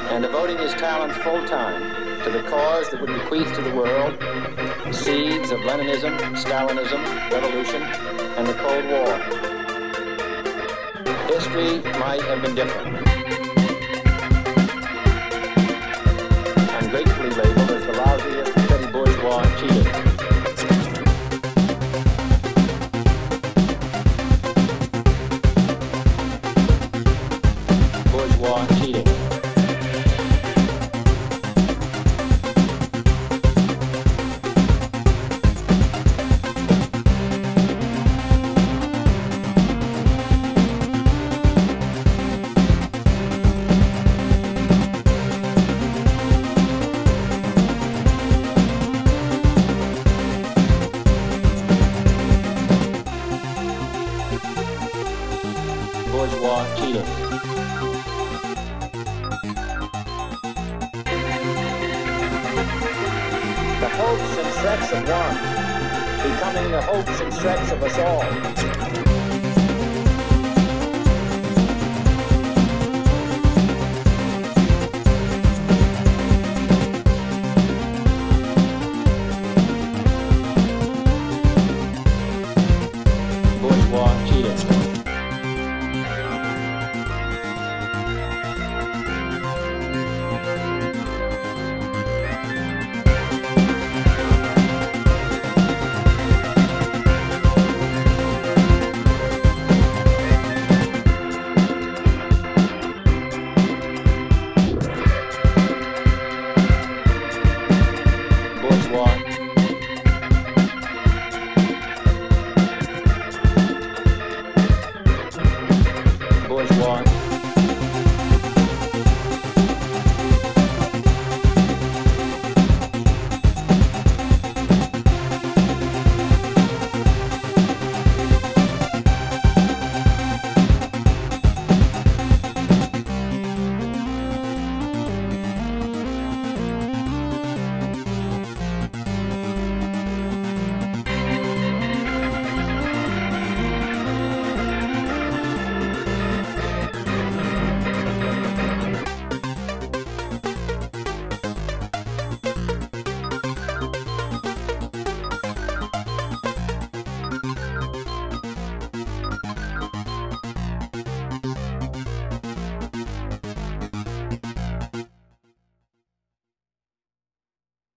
and devoting his talents full-time to the cause that would bequeath to the world the seeds of Leninism, Stalinism, revolution, and the Cold War. History might have been different. Ungratefully labeled as the lousiest, petty bourgeois cheater. Bourgeois cheating. Bourgeois cheating. The hopes and threats of one becoming the hopes and threats of us all.